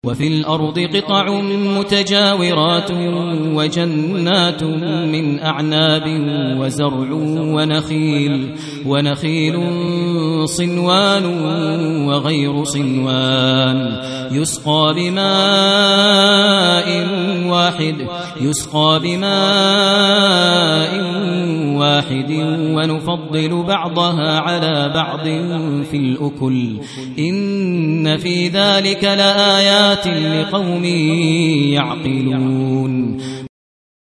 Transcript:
وفي الأرض قطع متجاورات وجنات من أعناب وزرع ونخيل صنوان وغير صنوان يسقى بماء واحد ونفضل بعضها على بعض في الأكل إن في ذلك لآيات لقوم يعقلون